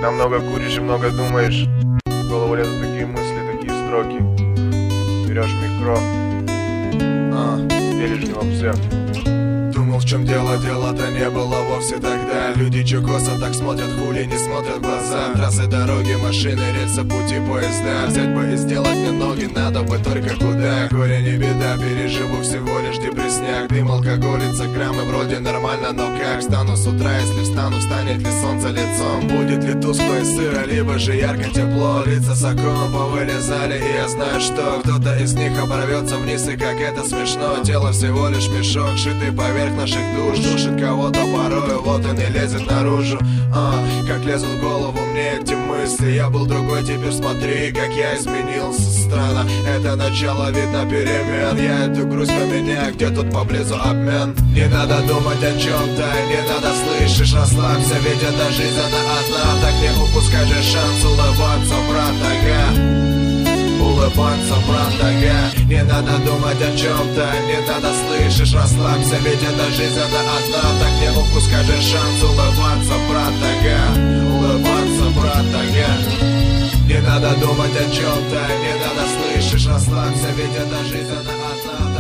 Когда много куришь и много думаешь, в голову лезут такие мысли, такие строки. Берешь микро, веришь в него все. Думал, в чем дело, дела-то не было вовсе тогда. Люди чё косо так смотрят, хули не смотрят в глаза. Трассы, дороги, машины, рельсы, пути, поезда. Взять бы и сделать мне ноги, надо бы только куда. Горе не беда, переживу всего лишь депрессняк. Дым, алкоголица, граммы вроде нормально, но как? Встану с утра, если встану, встанет ли солнце лицом? Будет ли тускло и сыро, либо же ярко тепло? Лица с окон повылезали, и я знаю, что кто-то из них оборвется вниз, и как это смешно. Тело всего лишь мешок, шитый поверх наших душ. Душит кого-то порою, вот он и лезет наружу. Как лезут в голову мне эти мысли. Я был другой, теперь смотри, как я изменился. Странно, это начало, видно, перемен. Я эту грусть поменяю, где тут поблизу обмен. Не надо думать о чем-то, не надо, слышишь, расслабься, ведь эта жизнь, она одна. Так не упускай же шанс улыбаться, брат, улыбаться, брат, не надо думать о чем-то, не надо, слышишь, расслабься, ведь эта жизнь, она одна. Так не упускай же шанс улыбаться, брат, улыбаться, брат, не надо думать о чем-то, не надо, слышишь, расслабься, ведь эта жизнь, она одна.